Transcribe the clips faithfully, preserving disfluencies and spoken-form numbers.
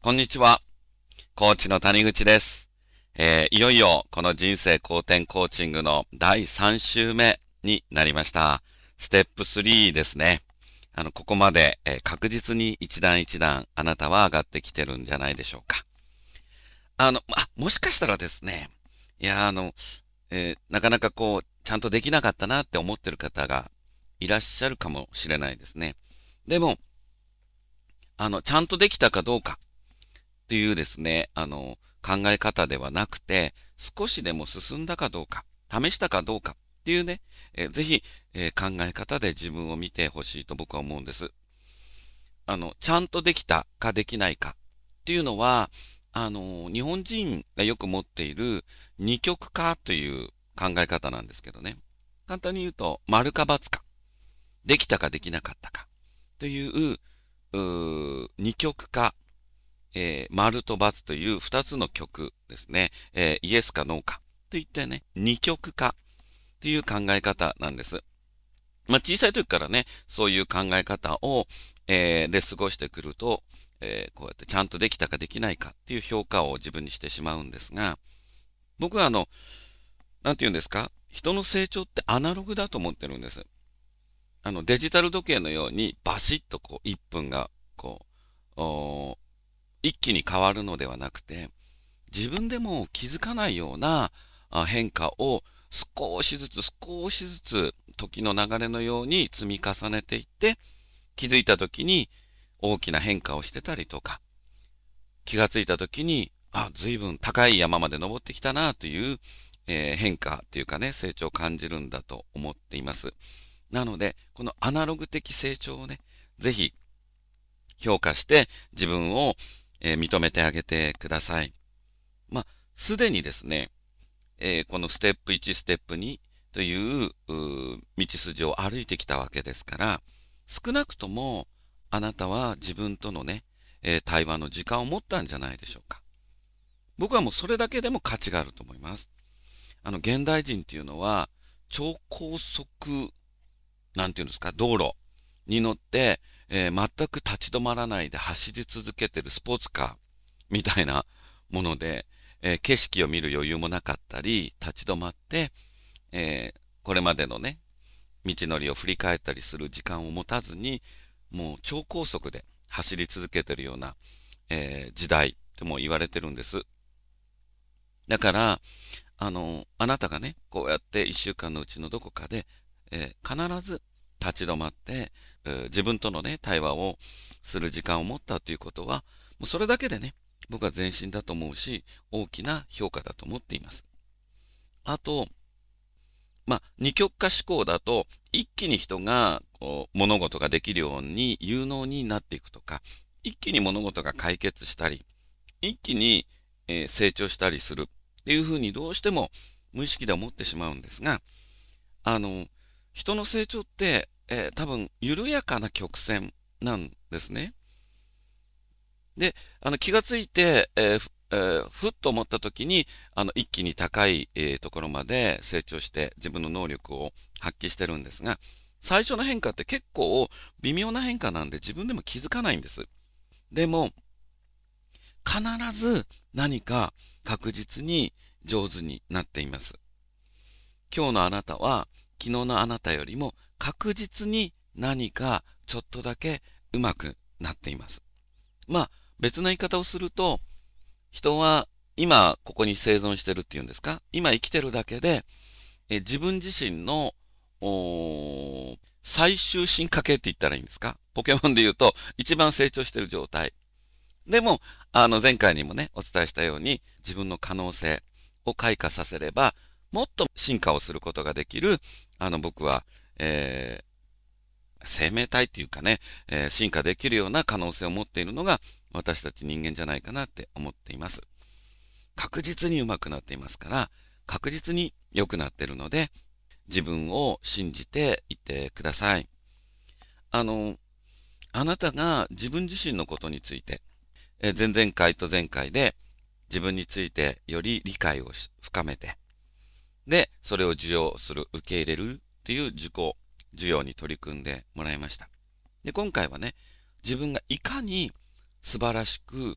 こんにちは。コーチの谷口です。えー、いよいよこの人生好転コーチングのだいさん週目になりました。ステップスリーですね。あの、ここまで、えー確実に一段一段あなたは上がってきてるんじゃないでしょうか。あの、あ、もしかしたらですね、いや、あの、えーなかなかこう、ちゃんとできなかったなって思ってる方がいらっしゃるかもしれないですね。でも、あの、ちゃんとできたかどうかっていうですね、あの、考え方ではなくて、少しでも進んだかどうか、試したかどうかっていうね、えーぜひ、えー考え方で自分を見てほしいと僕は思うんです。あの、ちゃんとできたかできないかっていうのは、あの、日本人がよく持っている二極化という考え方なんですけどね。簡単に言うと、丸か×か、できたかできなかったかという、うー二極化、えー、丸と×という二つの極ですね。えーイエスかノーかといってね、二極化という考え方なんです。まあ、小さい時からね、そういう考え方を、えーで過ごしてくると、えーこうやってちゃんとできたかできないかっていう評価を自分にしてしまうんですが、僕はあの、なんて言うんですか、人の成長ってアナログだと思ってるんです。あの、デジタル時計のようにバシッとこういっぷんが、こう、おー一気に変わるのではなくて、自分でも気づかないようなあ変化を少しずつ少しずつ時の流れのように積み重ねていって、気づいた時に大きな変化をしてたりとか、気がついた時に、あ、随分高い山まで登ってきたなという、えー変化っていうかね、成長を感じるんだと思っています。なので、このアナログ的成長をね、ぜひ評価して自分を、えー認めてあげてください。まあ、すでにですね、えーこのステップいち、ステップにといううー道筋を歩いてきたわけですから、少なくともあなたは自分とのね、えー対話の時間を持ったんじゃないでしょうか。僕はもうそれだけでも価値があると思います。あの、現代人っていうのは、超高速、なんていうんですか、道路に乗って、えー全く立ち止まらないで走り続けてるスポーツカーみたいなもので、えー景色を見る余裕もなかったり、立ち止まって、えーこれまでのね、道のりを振り返ったりする時間を持たずに、もう超高速で走り続けてるような、えー時代とも言われてるんです。だから、あの、あなたがね、こうやって一週間のうちのどこかで、えー必ず立ち止まって、えー自分とのね、対話をする時間を持ったということは、もうそれだけでね、僕は前進だと思うし、大きな評価だと思っています。あと、まあ、二極化思考だと、一気に人がこう物事ができるように有能になっていくとか、一気に物事が解決したり、一気に、えー成長したりするっていうふうにどうしても無意識で思ってしまうんですが、あの、人の成長って、えー多分緩やかな曲線なんですね。で、あの気がついて、えーふえーふっと思った時に、あの一気に高い、えーところまで成長して自分の能力を発揮してるんですが、最初の変化って結構微妙な変化なんで自分でも気づかないんです。でも、必ず何か確実に上手になっています。今日のあなたは昨日のあなたよりも確実に何かちょっとだけ上手くなっています。まあ別な言い方をすると、人は今ここに生存してるっていうんですか、今生きてるだけでえ自分自身のおー最終進化系って言ったらいいんですか、ポケモンで言うと一番成長してる状態。でも、あの、前回にもね、お伝えしたように、自分の可能性を開花させれば、もっと進化をすることができる、あの、僕は、えー生命体っていうかね、えー進化できるような可能性を持っているのが、私たち人間じゃないかなって思っています。確実に上手くなっていますから、確実に良くなっているので、自分を信じていてください。あの、あなたが自分自身のことについて、えー前々回と前回で自分についてより理解を深めて、で、それを受容する、受け入れるっていう自己受容に取り組んでもらいました。で、今回はね、自分がいかに素晴らしく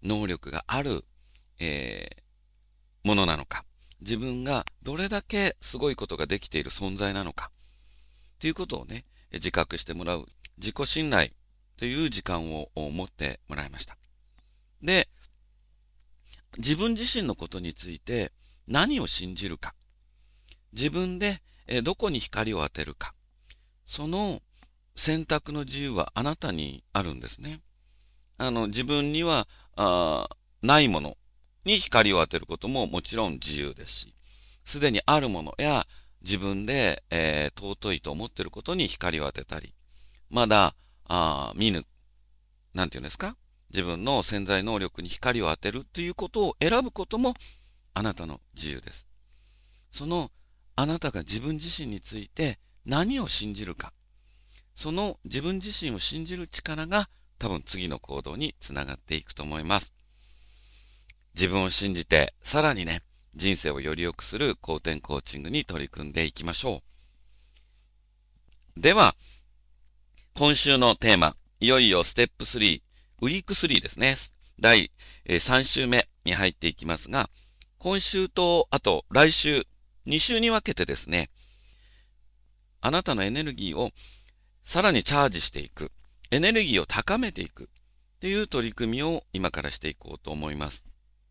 能力がある、えーものなのか、自分がどれだけすごいことができている存在なのか、ということをね、自覚してもらう自己信頼という時間を持ってもらいました。で、自分自身のことについて何を信じるか、自分でどこに光を当てるか、その選択の自由はあなたにあるんですね。あの、自分にはあないものに光を当てることももちろん自由ですし、すでにあるものや自分で、えー尊いと思っていることに光を当てたり、まだあ見ぬ、なんていうんですか、自分の潜在能力に光を当てるということを選ぶこともあなたの自由です。そのあなたが自分自身について何を信じるか、その自分自身を信じる力が多分次の行動につながっていくと思います。自分を信じて、さらにね、人生をより良くする後天コーチングに取り組んでいきましょう。では、今週のテーマ、いよいよステップスリー、ウィークスリーですね。だいさん週目に入っていきますが、今週と、あと来週、に週に分けてですね、あなたのエネルギーをさらにチャージしていく、エネルギーを高めていくという取り組みを今からしていこうと思います。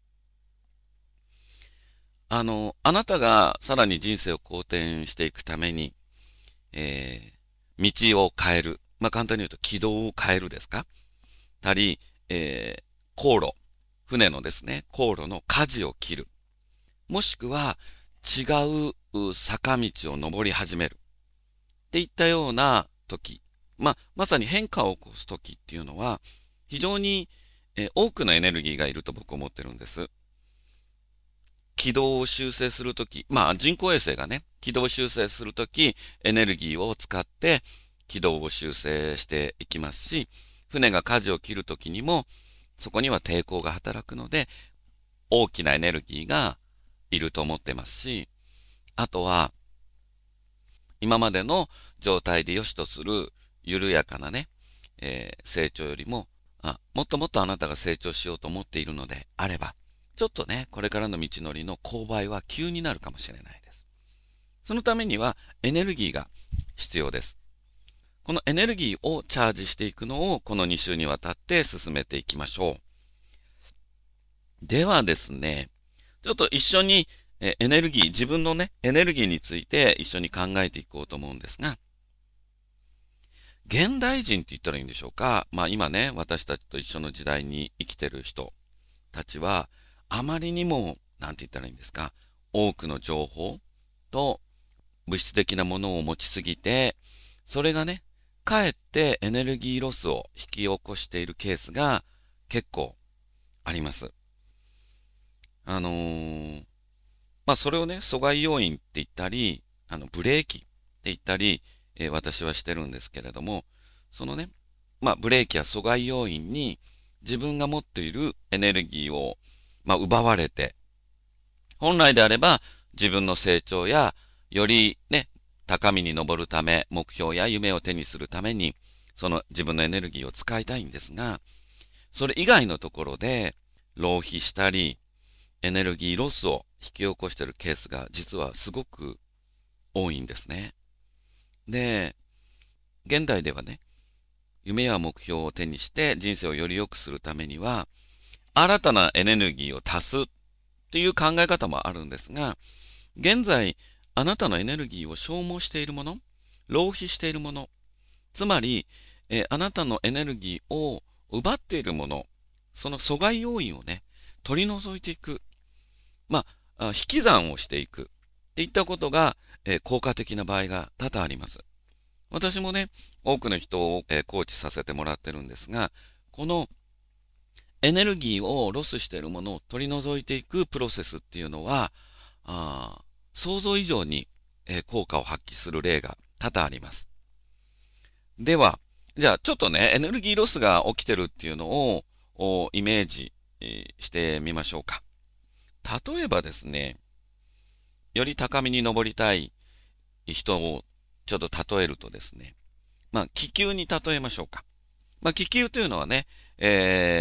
あの、あなたがさらに人生を好転していくために、えー、道を変える。まあ、簡単に言うと軌道を変えるですかたり、えー、航路。船のですね、航路の舵を切る。もしくは違う坂道を登り始める。っていったような時。まあ、まさに変化を起こす時っていうのは、非常に、えー、多くのエネルギーがいると僕は思ってるんです。軌道を修正するとき、まあ人工衛星がね、軌道修正するとき、エネルギーを使って軌道を修正していきますし、船が舵を切るときにも、そこには抵抗が働くので、大きなエネルギーがいると思ってますし、あとは、今までの状態で良しとする緩やかなね、えー成長よりもあ、もっともっとあなたが成長しようと思っているのであれば、ちょっとね、これからの道のりの勾配は急になるかもしれないです。そのためにはエネルギーが必要です。このエネルギーをチャージしていくのをこのに週にわたって進めていきましょう。ではですね、ちょっと一緒にえエネルギー、自分のね、エネルギーについて一緒に考えていこうと思うんですが、現代人って言ったらいいんでしょうか。まあ今ね、私たちと一緒の時代に生きてる人たちは、あまりにも、なんて言ったらいいんですか、多くの情報と物質的なものを持ちすぎて、それがね、かえってエネルギーロスを引き起こしているケースが結構あります。あのー、まあそれをね、阻害要因って言ったり、あの、ブレーキって言ったり、えー私はしてるんですけれども、そのね、まあブレーキや阻害要因に自分が持っているエネルギーを、まあ、奪われて、本来であれば自分の成長やよりね、高みに登るため、目標や夢を手にするために、その自分のエネルギーを使いたいんですが、それ以外のところで浪費したり、エネルギーロスを引き起こしているケースが実はすごく多いんですね。で、現代ではね、夢や目標を手にして人生をより良くするためには、新たなエネルギーを足すという考え方もあるんですが、現在、あなたのエネルギーを消耗しているもの、浪費しているもの、つまり、えーあなたのエネルギーを奪っているもの、その阻害要因をね、取り除いていく。まあ、あ引き算をしていく。っていったことが、えー効果的な場合が多々あります。私もね、多くの人を、えーコーチさせてもらってるんですが、このエネルギーをロスしているものを取り除いていくプロセスっていうのは、あー想像以上に、えー効果を発揮する例が多々あります。では、じゃあちょっとね、エネルギーロスが起きてるっていうのをおイメージ、えーしてみましょうか。例えばですね、より高みに登りたい人をちょっと例えるとですね、まあ気球に例えましょうか。まあ気球というのはね、えー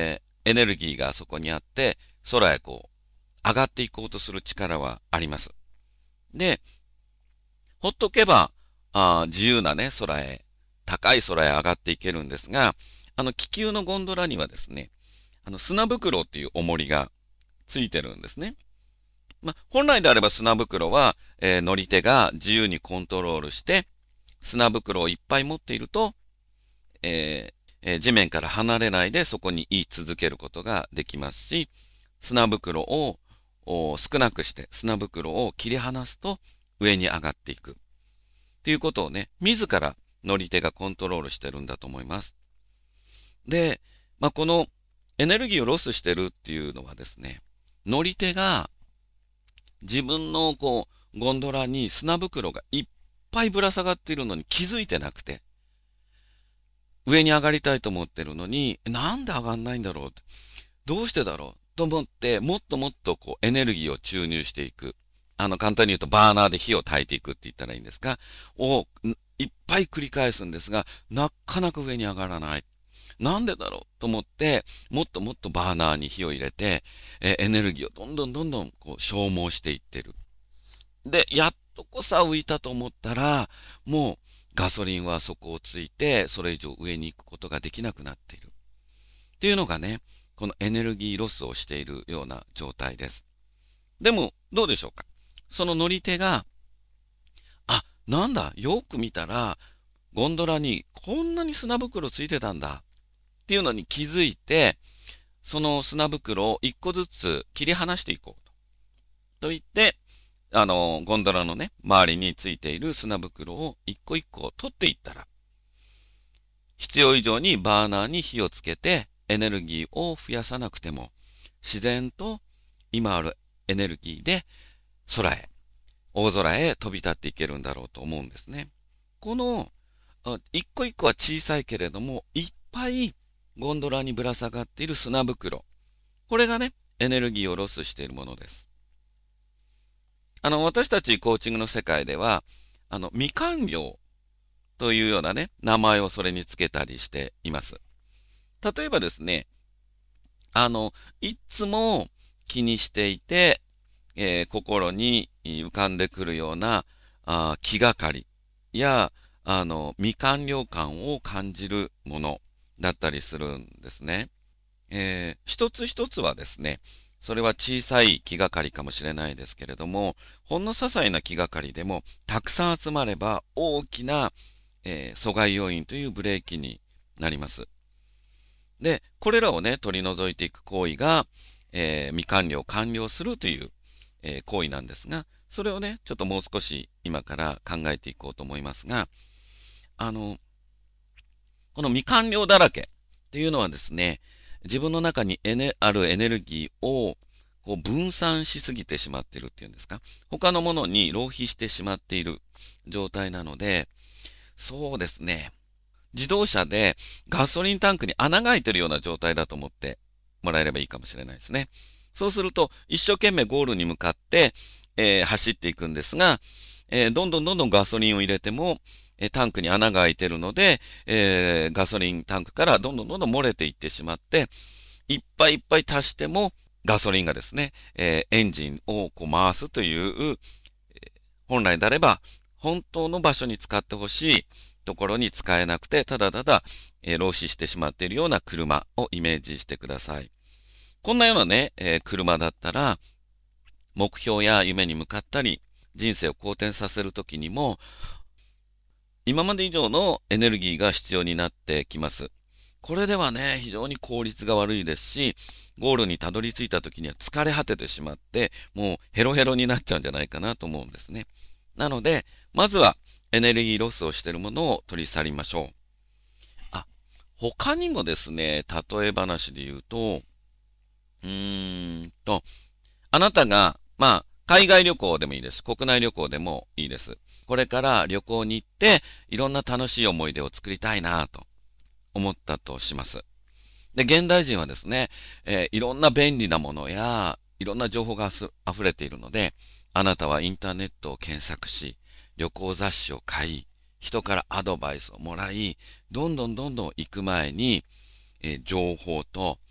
エネルギーがそこにあって、空へこう、上がっていこうとする力はあります。で、ほっとけば、あ自由なね、空へ、高い空へ上がっていけるんですが、あの気球のゴンドラにはですね、あの砂袋っていう重りがついてるんですね。まあ、本来であれば砂袋は、えー乗り手が自由にコントロールして、砂袋をいっぱい持っていると、えーえー地面から離れないでそこに居続けることができますし、砂袋を少なくして砂袋を切り離すと上に上がっていく。っていうことをね、自ら乗り手がコントロールしてるんだと思います。で、まあ、このエネルギーをロスしてるっていうのはですね、乗り手が自分のこう、ゴンドラに砂袋がいっぱいぶら下がっているのに気づいてなくて、上に上がりたいと思ってるのに、なんで上がんないんだろう、どうしてだろうと思って、もっともっとこうエネルギーを注入していく。あの、簡単に言うとバーナーで火を焚いていくって言ったらいいんですが、をいっぱい繰り返すんですが、なかなか上に上がらない。なんでだろうと思って、もっともっとバーナーに火を入れて、えエネルギーをどんどんどんどんこう消耗していってる。で、やっとこさ浮いたと思ったら、もうガソリンは底をついて、それ以上上に行くことができなくなっている。っていうのがね、このエネルギーロスをしているような状態です。でも、どうでしょうか。その乗り手が、あ、なんだ、よく見たら、ゴンドラにこんなに砂袋ついてたんだっていうのに気づいて、その砂袋を一個ずつ切り離していこうと。と言って、あの、ゴンドラのね、周りについている砂袋を一個一個取っていったら、必要以上にバーナーに火をつけてエネルギーを増やさなくても、自然と今あるエネルギーで空へ、大空へ飛び立っていけるんだろうと思うんですね。この、一個一個は小さいけれども、いっぱいゴンドラにぶら下がっている砂袋。これがね、エネルギーをロスしているものです。あの、私たちコーチングの世界では、あの、未完了というようなね、名前をそれにつけたりしています。例えばですね、あの、いつも気にしていて、えー心に浮かんでくるようなあ気がかりや、あの、未完了感を感じるものだったりするんですね。えー一つ一つはですね、それは小さい気がかりかもしれないですけれども、ほんの些細な気がかりでも、たくさん集まれば大きな、えー阻害要因というブレーキになります。で、これらをね、取り除いていく行為が、えー未完了を完了するという、えー行為なんですが、それをね、ちょっともう少し今から考えていこうと思いますが、あの、この未完了だらけっていうのはですね、自分の中にエネあるエネルギーをこう分散しすぎてしまっているっていうんですか、他のものに浪費してしまっている状態なので、そうですね、自動車でガソリンタンクに穴が開いてるような状態だと思ってもらえればいいかもしれないですね。そうすると、一生懸命ゴールに向かって、えー走っていくんですが、えーどんどんどんどんガソリンを入れても、えータンクに穴が開いてるので、えーガソリンタンクからどんどんどんどん漏れていってしまって、いっぱいいっぱい足しても、ガソリンがですね、えーエンジンをこう回すという、本来であれば、本当の場所に使ってほしいところに使えなくて、ただただ、えー浪費してしまっているような車をイメージしてください。こんなようなね、えー車だったら、目標や夢に向かったり、人生を好転させるときにも、今まで以上のエネルギーが必要になってきます。これではね、非常に効率が悪いですし、ゴールにたどり着いた時には疲れ果ててしまって、もうヘロヘロになっちゃうんじゃないかなと思うんですね。なので、まずはエネルギーロスをしているものを取り去りましょう。あ、他にもですね、例え話で言うと、うーんと、あなたが、まあ、海外旅行でもいいです。国内旅行でもいいです。これから旅行に行って、いろんな楽しい思い出を作りたいなと思ったとします。で、現代人はですね、えーいろんな便利なものや、いろんな情報がす溢れているので、あなたはインターネットを検索し、旅行雑誌を買い、人からアドバイスをもらい、どんどんどんどん行く前に、えー情報と、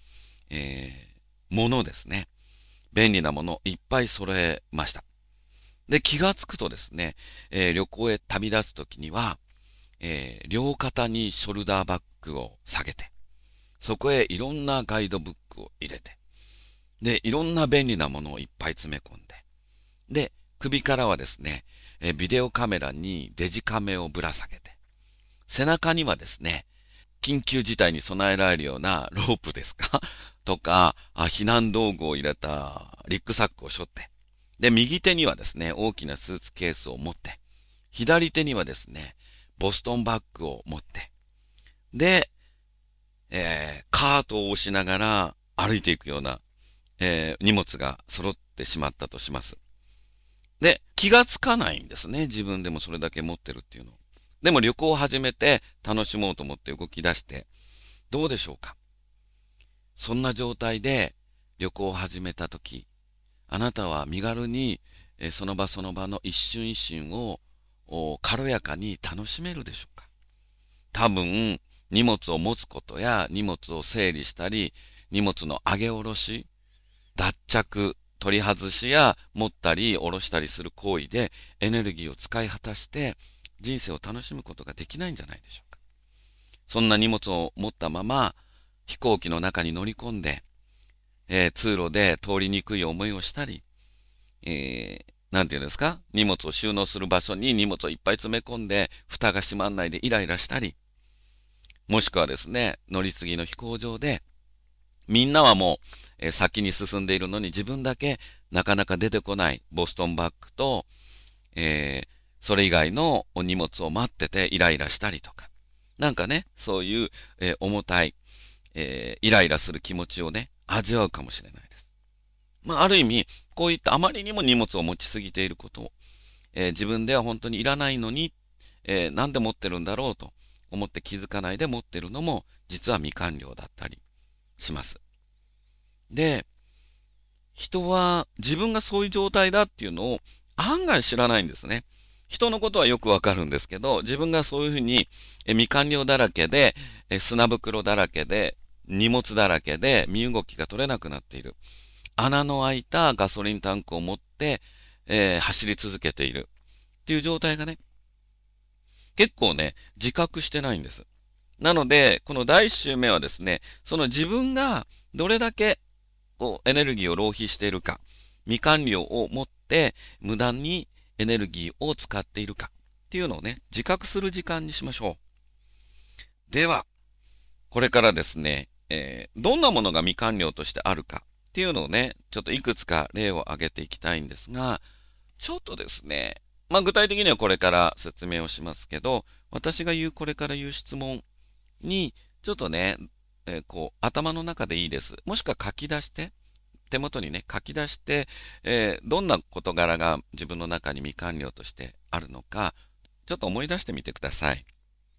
えー、ものですね。便利なものいっぱい揃えました。で、気がつくとですね、えー旅行へ旅立つときには、えー両肩にショルダーバッグを下げて、そこへいろんなガイドブックを入れて、で、いろんな便利なものをいっぱい詰め込んで、で、首からはですね、えービデオカメラにデジカメをぶら下げて、背中にはですね、緊急事態に備えられるようなロープですかとか、あ避難道具を入れたリュックサックを背負って、で、右手にはですね、大きなスーツケースを持って、左手にはですね、ボストンバッグを持って、で、えーカートを押しながら歩いていくような、えー荷物が揃ってしまったとします。で、気がつかないんですね。自分でもそれだけ持ってるっていうのを。でも旅行を始めて楽しもうと思って動き出して、どうでしょうか。そんな状態で旅行を始めたとき、あなたは身軽に、えーその場その場の一瞬一瞬をお軽やかに楽しめるでしょうか。多分、荷物を持つことや荷物を整理したり、荷物の上げ下ろし、脱着、取り外しや持ったり下ろしたりする行為でエネルギーを使い果たして人生を楽しむことができないんじゃないでしょうか。そんな荷物を持ったまま飛行機の中に乗り込んで、えー通路で通りにくい思いをしたり、えーなんていうんですか、荷物を収納する場所に荷物をいっぱい詰め込んで蓋が閉まんないでイライラしたり、もしくはですね、乗り継ぎの飛行場でみんなはもう、えー先に進んでいるのに自分だけなかなか出てこないボストンバッグと、えーそれ以外のお荷物を待っててイライラしたりとか。なんかね、そういう、えー重たい、えーイライラする気持ちをね、味わうかもしれないです。まあ、ある意味、こういったあまりにも荷物を持ちすぎていることを、えー自分では本当にいらないのに、えーなんで持ってるんだろうと思って気づかないで持ってるのも、実は未完了だったりします。で、人は自分がそういう状態だっていうのを案外知らないんですね。人のことはよくわかるんですけど、自分がそういうふうにえ未完了だらけで、え砂袋だらけで、荷物だらけで身動きが取れなくなっている。穴の開いたガソリンタンクを持って、えー走り続けているっていう状態がね、結構ね、自覚してないんです。なので、このだいいち週目はですね、その自分がどれだけこうエネルギーを浪費しているか、未完了を持って無駄にエネルギーを使っているかっていうのをね、自覚する時間にしましょう。では、これからですね、えーどんなものが未完了としてあるかっていうのをね、ちょっといくつか例を挙げていきたいんですが、ちょっとですね、まあ具体的にはこれから説明をしますけど、私が言うこれから言う質問に、ちょっとね、えーこう、頭の中でいいです。もしくは書き出して、手元にね、書き出して、えーどんな事柄が自分の中に未完了としてあるのか、ちょっと思い出してみてください。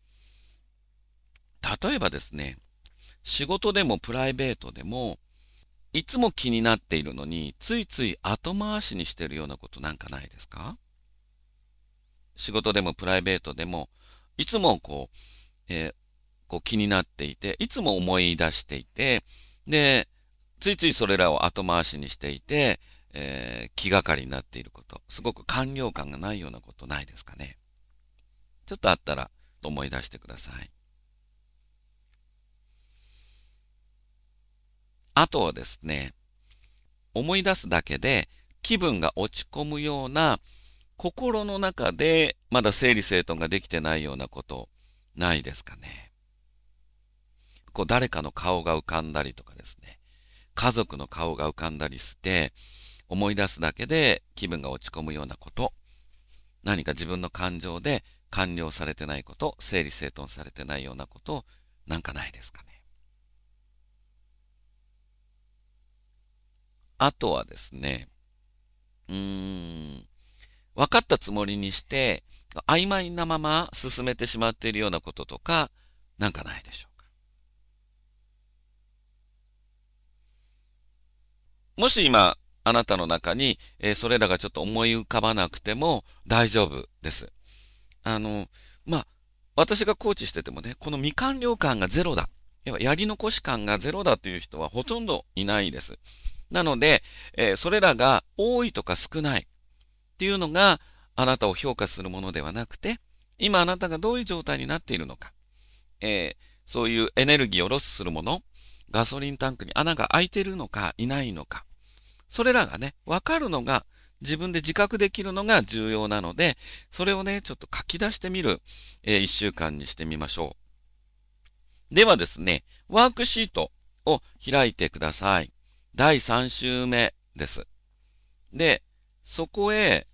例えばですね、仕事でもプライベートでも、いつも気になっているのに、ついつい後回しにしているようなことなんかないですか？仕事でもプライベートでも、いつもこう、えーこう気になっていて、いつも思い出していて、で、ついついそれらを後回しにしていて、えー気がかりになっていること、すごく完了感がないようなことないですかね。ちょっとあったら思い出してください。あとはですね、思い出すだけで気分が落ち込むような心の中でまだ整理整頓ができてないようなことないですかね。こう誰かの顔が浮かんだりとかですね、家族の顔が浮かんだりして、思い出すだけで気分が落ち込むようなこと、何か自分の感情で完了されてないこと、整理整頓されてないようなこと、なんかないですかね。あとはですね、うーん、分かったつもりにして、曖昧なまま進めてしまっているようなこととか、なんかないでしょうか。もし今、あなたの中に、えーそれらがちょっと思い浮かばなくても大丈夫です。あの、まあ、私がコーチしててもね、この未完了感がゼロだ。 要はやり残し感がゼロだという人はほとんどいないです。なので、えーそれらが多いとか少ないっていうのがあなたを評価するものではなくて、今あなたがどういう状態になっているのか、えーそういうエネルギーをロスするもの、ガソリンタンクに穴が開いているのかいないのか、それらがね、わかるのが、自分で自覚できるのが重要なので、それをね、ちょっと書き出してみる、えー、いっしゅうかんにしてみましょう。ではですね、ワークシートを開いてください。だいさん週目です。で、そこへ、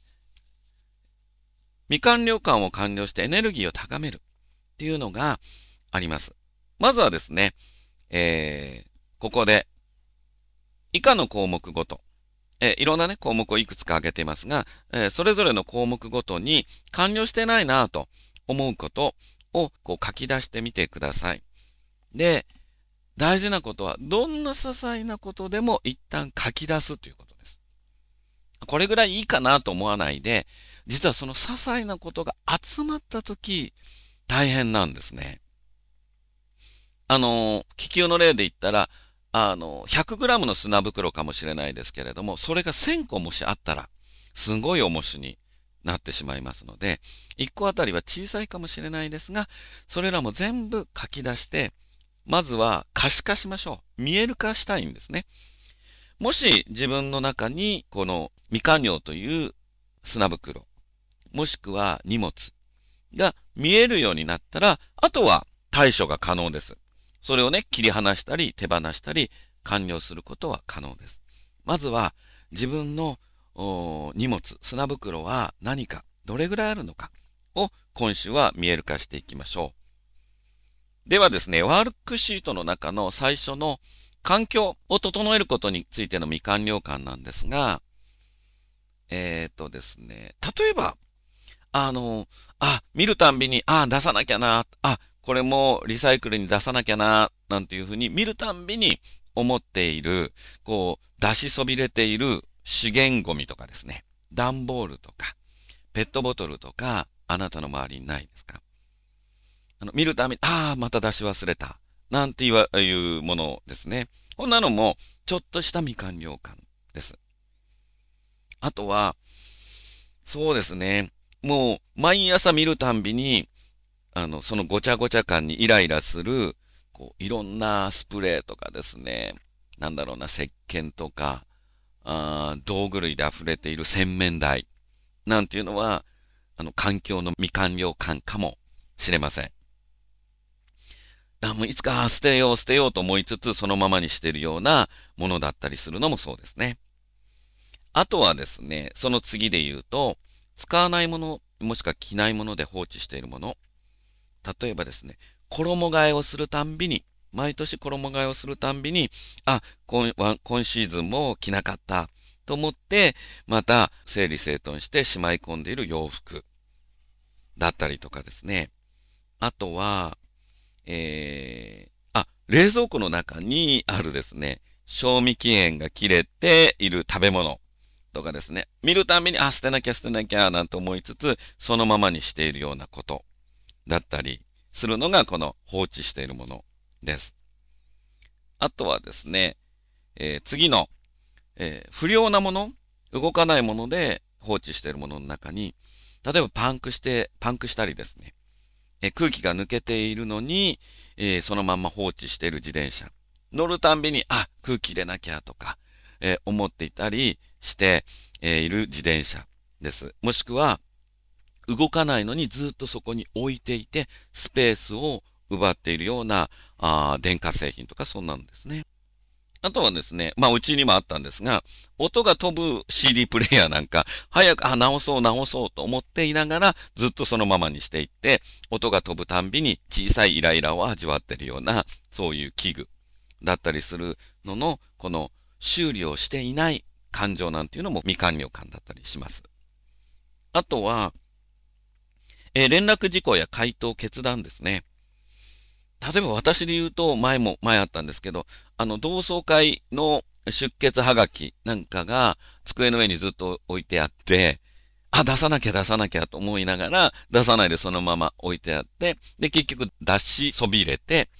未完了感を完了してエネルギーを高めるっていうのがあります。まずはですね、えー、ここで、以下の項目ごと、えーいろんなね、項目をいくつか挙げていますが、えーそれぞれの項目ごとに完了してないなぁと思うことをこう書き出してみてください。で、大事なことは、どんな些細なことでも一旦書き出すということです。これぐらいいいかなと思わないで、実はその些細なことが集まったとき、大変なんですね。あの、気球の例で言ったら、あの、ひゃくグラムの砂袋かもしれないですけれども、それがせんこもしあったら、すごい重しになってしまいますので、いっこあたりは小さいかもしれないですが、それらも全部書き出して、まずは可視化しましょう。見える化したいんですね。もし自分の中にこの未完了という砂袋、もしくは荷物が見えるようになったら、あとは対処が可能です。それをね、切り離したり手放したり完了することは可能です。まずは自分の荷物、砂袋は何か、どれぐらいあるのかを今週は見える化していきましょう。ではですね、ワークシートの中の最初の環境を整えることについての未完了感なんですが、えっとですね、例えば、あの、あ、見るたんびに、あ、出さなきゃな、あ、これもリサイクルに出さなきゃな、なんていうふうに見るたんびに思っている、こう、出しそびれている資源ゴミとかですね、段ボールとか、ペットボトルとか、あなたの周りにないですか？あの、見るたびに、ああ、また出し忘れた、なんていういうものですね。こんなのも、ちょっとした未完了感です。あとは、そうですね。もう、毎朝見るたんびに、あの、そのごちゃごちゃ感にイライラする、こう、いろんなスプレーとかですね、なんだろうな、石鹸とか、あー道具類で溢れている洗面台、なんていうのは、あの、環境の未完了感かもしれません。あ、もういつか捨てよう捨てようと思いつつ、そのままにしているようなものだったりするのもそうですね。あとはですね、その次で言うと、使わないもの、もしくは着ないもので放置しているもの。例えばですね、衣替えをするたんびに、毎年衣替えをするたんびに、あ、今、今シーズンも着なかったと思って、また整理整頓してしまい込んでいる洋服だったりとかですね。あとは、えー、あ、冷蔵庫の中にあるですね、賞味期限が切れている食べ物とかですね、見るたびに、あ、捨てなきゃ捨てなきゃなんて思いつつ、そのままにしているようなことだったりするのがこの放置しているものです。あとはですね、えー次の、えー不良なもの、動かないもので放置しているものの中に、例えばパンクして、パンクしたりですね、えー空気が抜けているのに、えーそのまま放置している自転車。乗るたんびに、あ、空気入れなきゃとか、えー思っていたりして、えーいる自転車です。もしくは、動かないのにずっとそこに置いていて、スペースを奪っているような、あー電化製品とかそんなんですね。あとはですね、まあ、うちにもあったんですが、音が飛ぶ シーディー プレイヤーなんか、早く、あ、直そう直そうと思っていながら、ずっとそのままにしていって、音が飛ぶたんびに小さいイライラを味わっているような、そういう器具だったりするのの、この修理をしていない感情なんていうのも未完了感だったりします。あとは、えー連絡事項や回答決断ですね。例えば私で言うと、前も、前あったんですけど、あの、同窓会の出欠はがきなんかが机の上にずっと置いてあって、あ、出さなきゃ出さなきゃと思いながら、出さないでそのまま置いてあって、で、結局出しそびれて、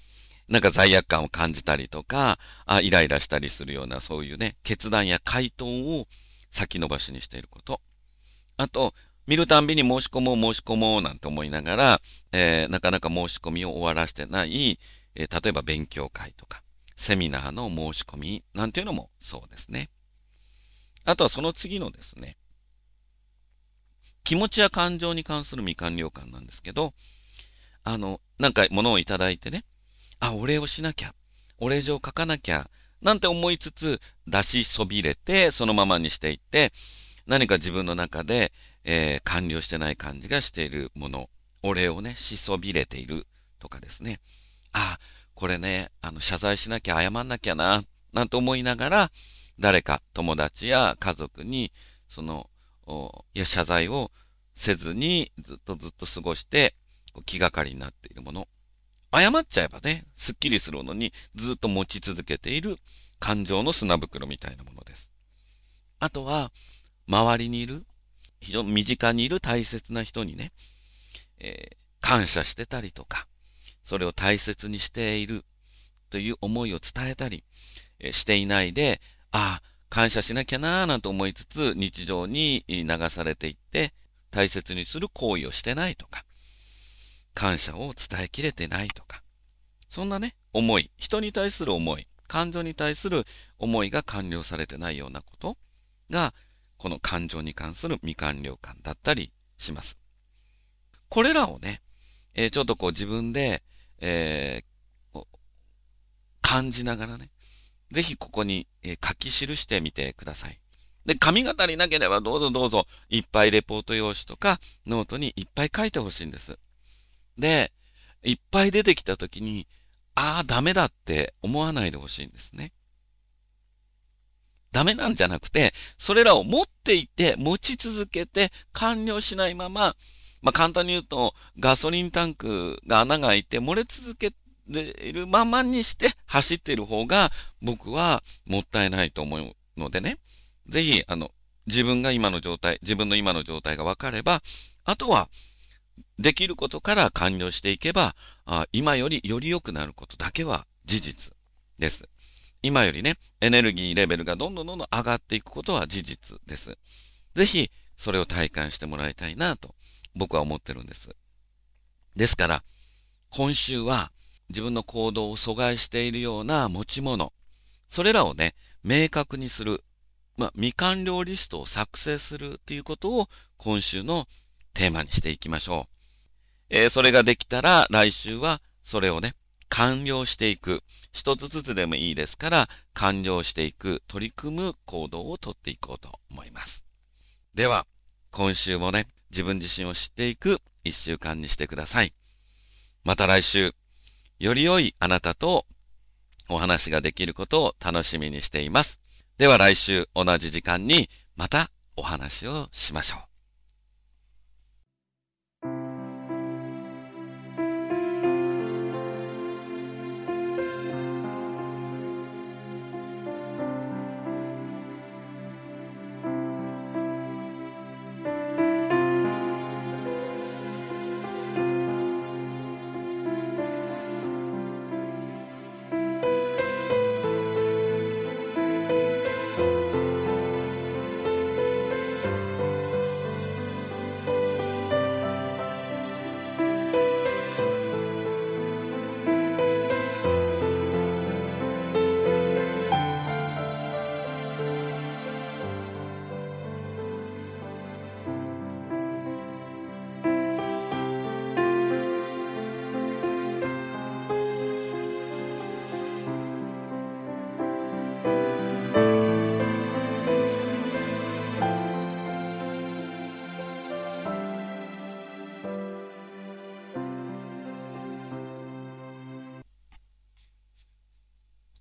なんか罪悪感を感じたりとか、あ、イライラしたりするようなそういうね、決断や回答を先延ばしにしていること。あと、見るたんびに申し込もう申し込もうなんて思いながら、えーなかなか申し込みを終わらせてない、えー例えば勉強会とか、セミナーの申し込みなんていうのもそうですね。あとはその次のですね、気持ちや感情に関する未完了感なんですけど、あの、なんか物をいただいてね、あ、お礼をしなきゃ、お礼状を書かなきゃ、なんて思いつつ、出しそびれて、そのままにしていって、何か自分の中で、えー完了してない感じがしているもの、お礼をね、しそびれているとかですね。あ、これね、あの、謝罪しなきゃ、謝んなきゃな、なんて思いながら、誰か友達や家族に、その、おいや、謝罪をせずに、ずっとずっと過ごして、こう気がかりになっているもの。謝っちゃえばね、すっきりするのに、ずっと持ち続けている感情の砂袋みたいなものです。あとは、周りにいる、非常に身近にいる大切な人にね、えー感謝してたりとか、それを大切にしているという思いを伝えたり、えーしていないで、ああ、感謝しなきゃなーなんて思いつつ、日常に流されていって、大切にする行為をしてないとか、感謝を伝えきれてないとか、そんなね、思い、人に対する思い、感情に対する思いが完了されてないようなことが、この感情に関する未完了感だったりします。これらをね、えーちょっとこう自分で、えーこう感じながらね、ぜひここに、えー書き記してみてください。で、紙が足りなければどうぞどうぞ、いっぱいレポート用紙とかノートにいっぱい書いてほしいんです。で、いっぱい出てきたときに、ああ、ダメだって思わないでほしいんですね。ダメなんじゃなくて、それらを持っていて、持ち続けて、完了しないまま、まあ、簡単に言うと、ガソリンタンクが穴が開いて漏れ続けているままにして走っている方が、僕はもったいないと思うのでね、ぜひ、あの、自分が今の状態、自分の今の状態が分かれば、あとは、できることから完了していけば、あ今よりより良くなることだけは事実です。今よりね、エネルギーレベルがどんどんどんどん上がっていくことは事実です。ぜひ、それを体感してもらいたいなと、僕は思ってるんです。ですから、今週は自分の行動を阻害しているような持ち物、それらをね、明確にする、まあ、未完了リストを作成するということを今週のテーマにしていきましょう。えーそれができたら来週はそれをね、完了していく。一つずつでもいいですから、完了していく、取り組む行動をとっていこうと思います。では、今週もね、自分自身を知っていく一週間にしてください。また来週、より良いあなたとお話ができることを楽しみにしています。では来週同じ時間にまたお話をしましょう。